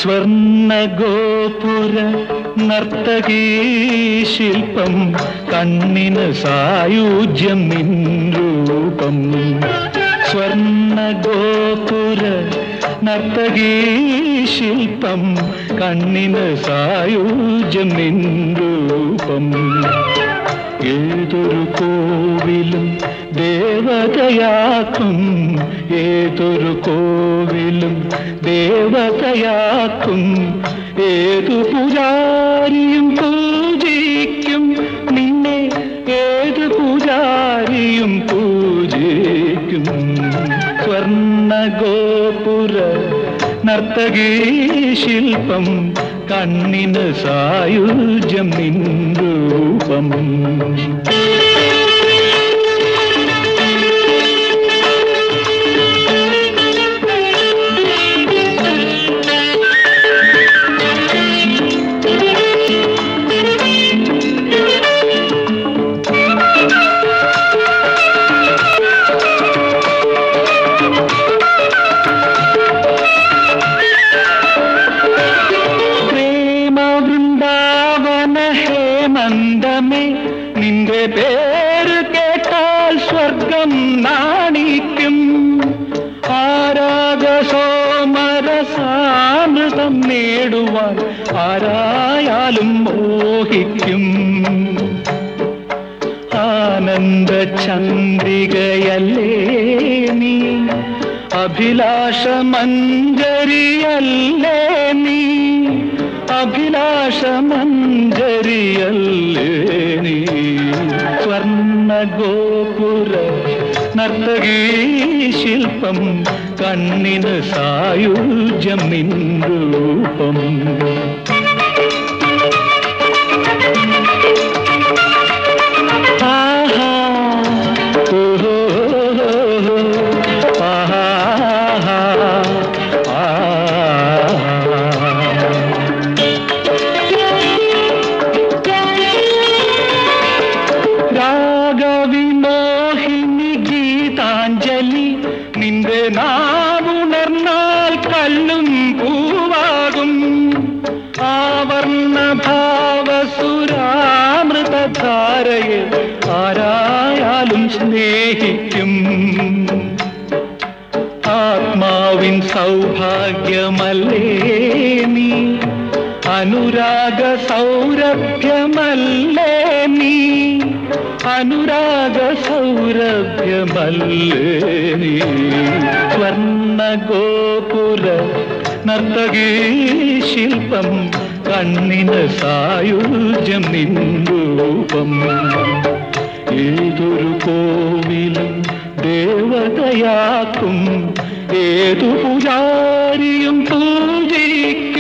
സ്വർണഗോപുര നർത്തകീ ശില്പം കണ്ണിന് സായുജ്യം നിൻ രൂപം. സ്വർണഗോപുര നർത്തകീ ശില്പം കണ്ണിന് സായുജ്യം നിൻ രൂപം. ഏതൊരു കോവിലും ദേവതയാക്കും, ഏതൊരു കോവിലും ദേവതയാക്കും. ഏതു പൂജാരിയും പൂജിക്കും നിന്നെ, ഏതു പൂജാരിയും പൂജിക്കും. സ്വർണഗോപുര നർത്തകീ ശില്പം കണ്ണിന് സായുജ്യം നിൻ രൂപം. നിന്റെ പേര് കേട്ടാൽ സ്വർഗം നാണിക്കും. ആരാഗ സോമരസാമൃതം നേടുവാൻ ആരായാലും മോഹിക്കും. ആനന്ദ ചന്ദ്രികയല്ലേ നീ, അഭിലാഷമഞ്ജരിയല്ലേ നീ, അഭിലാഷമഞ്ജരിയല്ലേ നീ. സ്വർണഗോപുര നർത്തകീ ശില്പം കണ്ണിന് സായുജ്യം നിൻ രൂപം. രാഗവിമോഹിനി ഗീതാഞ്ജലി നിന്റെ നാവുണർന്നാൽ കല്ലും പൂവാകും. ആവർണ ഭാവസുരാമൃതധാരയെ ആരായാലും സ്നേഹിക്കും. ആത്മാവിൻ സൗഭാഗ്യമല്ലേ നീ, അനുരാഗ സൗരഭ്യമല്ലേ നീ, അനുരാഗ സൗരഭ്യമല്ലേ നീ. സ്വർണഗോപുര നർത്തകീ ശില്പം കണ്ണിന് സായുജ്യം നിൻ രൂപം. ഏതൊരു കോവിലും ദേവതയാക്കും, ഏതു പൂജാരിയും പൂജിക്കും.